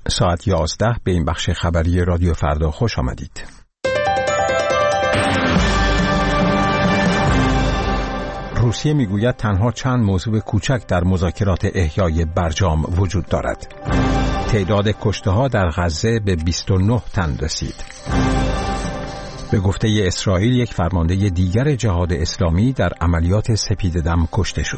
ساعت 11 به این بخش خبری رادیو فردا خوش آمدید. روسیه میگوید تنها چند موضوع کوچک در مذاکرات احیای برجام وجود دارد. تعداد کشته‌ها در غزه به 29 تن رسید. به گفته اسرائیل یک فرمانده دیگر جهاد اسلامی در عملیات سپیددم کشته شد.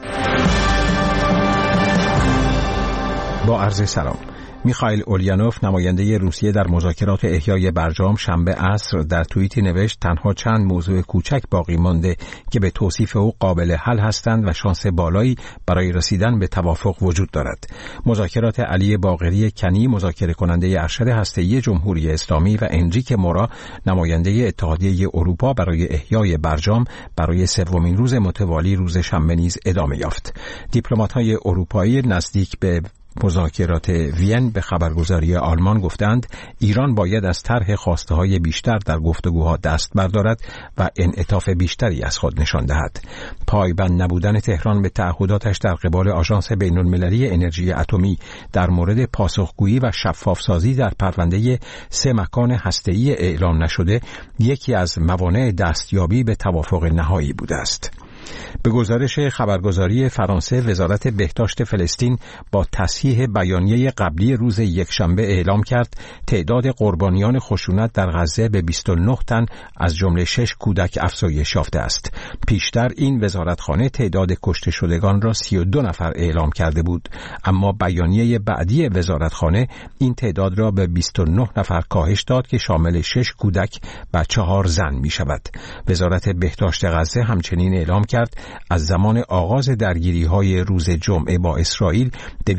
با عرض سلام. میخائیل اولینوف نماینده روسیه در مذاکرات احیای برجام شنبه عصر در توییتی نوشت تنها چند موضوع کوچک باقی مانده که به توصیف او قابل حل هستند و شانس بالایی برای رسیدن به توافق وجود دارد. مذاکرات علی باقری کنی مذاکره کننده ارشد هسته‌ای جمهوری اسلامی و انریک مورا نماینده اتحادیه اروپا برای احیای برجام برای سومین روز متوالی روز شنبه نیز ادامه یافت. دیپلمات‌های اروپایی نزدیک به مذاکرات وین به خبرگزاری آلمان گفتند ایران باید از طرح خواسته‌های بیشتر در گفتگوها دست بردارد و انعطاف بیشتری از خود نشان دهد. پایبند نبودن تهران به تعهداتش در قبال آژانس بین‌المللی انرژی اتمی در مورد پاسخگویی و شفافسازی در پرونده 3 مکان هسته‌ای اعلام نشده یکی از موانع دستیابی به توافق نهایی بوده است. به گزارش خبرگزاری فرانسه وزارت بهداشت فلسطین با تصحیح بیانیه قبلی روز یکشنبه اعلام کرد تعداد قربانیان خشونت در غزه به 29 تن از جمله 6 کودک افزایش یافته است. پیشتر این وزارتخانه تعداد کشته شدگان را 32 نفر اعلام کرده بود، اما بیانیه بعدی وزارتخانه این تعداد را به 29 نفر کاهش داد که شامل 6 کودک و 4 زن می شود. وزارت بهداشت غزه همچنین اعلام کرد از زمان آغاز درگیری‌های روز جمعه با اسرائیل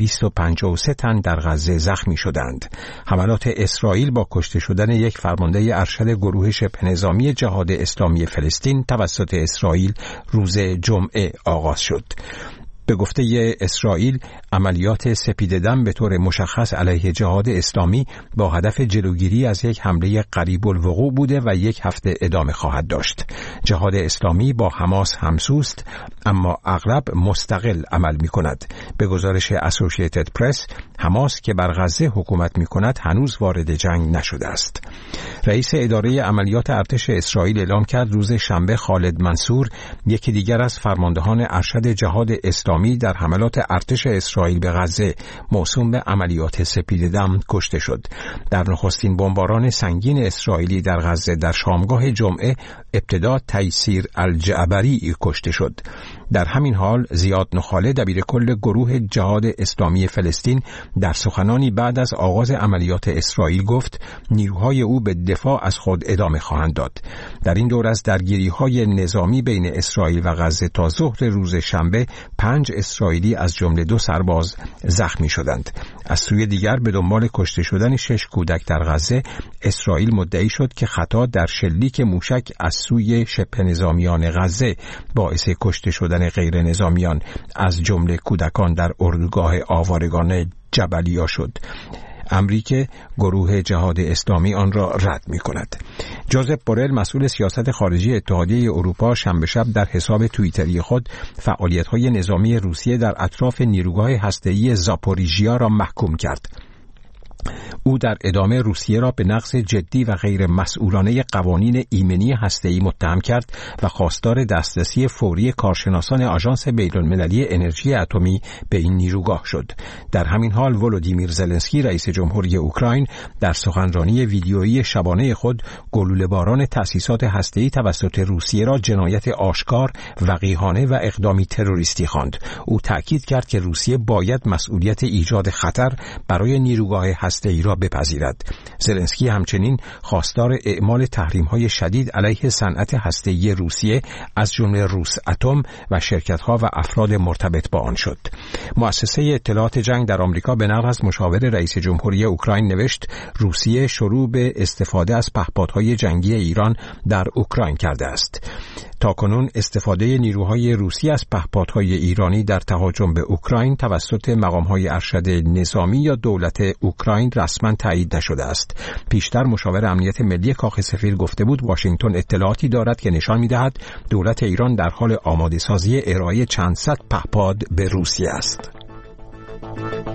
253 تن در غزه زخمی شدند. حملات اسرائیل با کشته شدن یک فرمانده ارشد گروه شبه‌نظامی جهاد اسلامی فلسطین توسط اسرائیل روز جمعه آغاز شد. به گفته اسرائیل عملیات سپیددم به طور مشخص علیه جهاد اسلامی با هدف جلوگیری از یک حمله قریب الوقوع بوده و یک هفته ادامه خواهد داشت. جهاد اسلامی با حماس همسوست اما اغلب مستقل عمل می کند. به گزارش اسوسییتد پرس حماس که بر غزه حکومت می کند هنوز وارد جنگ نشده است. رئیس اداره عملیات ارتش اسرائیل اعلام کرد روز شنبه خالد منصور یکی دیگر از فرماندهان ارشد جهاد اسلامی در حملات ارتش اسرائیل به غزه موسوم به عملیات سپیددم کشته شد. در نخستین بمباران سنگین اسرائیلی در غزه در شامگاه جمعه ابتدا تیسیر الجعبری کشته شد. در همین حال زیاد نخاله دبیرکل گروه جهاد اسلامی فلسطین در سخنانی بعد از آغاز عملیات اسرائیل گفت نیروهای او به دفاع از خود ادامه خواهند داد. در این دور از درگیری‌های نظامی بین اسرائیل و غزه تا ظهر روز شنبه 5 اسرائیلی از جمله 2 سرباز زخمی شدند. از سوی دیگر به دنبال کشته شدن 6 کودک در غزه اسرائیل مدعی شد که خطا در شلیک موشک از سوی شبه نظامیان غزه باعث کشته شدن غیر نظامیان از جمله کودکان در اردوگاه آوارگان جبلیا شد. امری که گروه جهاد اسلامی آن را رد می کند. جوزف بورل مسئول سیاست خارجی اتحادیه اروپا شنبه شب در حساب توییتری خود فعالیت‌های نظامی روسیه در اطراف نیروگاه هسته‌ای زاپوریژیا را محکوم کرد. او در ادامه روسیه را به نقض جدی و غیر مسئولانه قوانین ایمنی هسته‌ای متهم کرد و خواستار دسترسی فوری کارشناسان آژانس بین‌المللی انرژی اتمی به این نیروگاه شد. در همین حال ولودیمیر زلنسکی رئیس جمهوری اوکراین در سخنرانی ویدیویی شبانه خود گلوله‌باران تأسیسات هسته‌ای توسط روسیه را جنایت آشکار، وقیحانه و اقدامی تروریستی خواند. او تأکید کرد که روسیه باید مسئولیت ایجاد خطر برای نیروگاه هسته‌ای را بپذیرد. زلنسکی همچنین خواستار اعمال تحریم‌های شدید علیه صنعت هسته‌ای روسیه از جمله روس اتم و شرکت‌ها و افراد مرتبط با آن شد. مؤسسه اطلاعات جنگ در آمریکا به نقل از مشاور رئیس جمهوری اوکراین نوشت روسیه شروع به استفاده از پهپادهای جنگی ایران در اوکراین کرده است. تاکنون استفاده نیروهای روسی از پهپادهای ایرانی در تهاجم به اوکراین توسط مقام‌های ارشد نظامی یا دولت اوکراین رسما تایید نشده است. پیشتر مشاور امنیت ملی کاخ سفید گفته بود واشنگتن اطلاعاتی دارد که نشان می‌دهد دولت ایران در حال آماده‌سازی ارائه چند صد پهپاد به روسیه است.